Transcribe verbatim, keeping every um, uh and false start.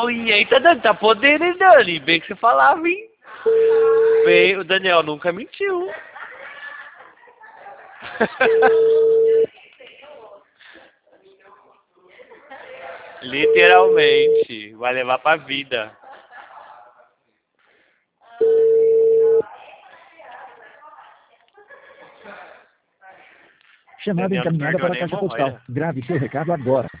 e aí, tá, dando, tá podendo, hein, Dani? Bem que você falava, hein? Bem, o Daniel nunca mentiu. Literalmente. Vai levar pra vida. Chamada Daniel não encaminhada perdeu para a nem caixa postal. hemorroida. Grave seu recado agora.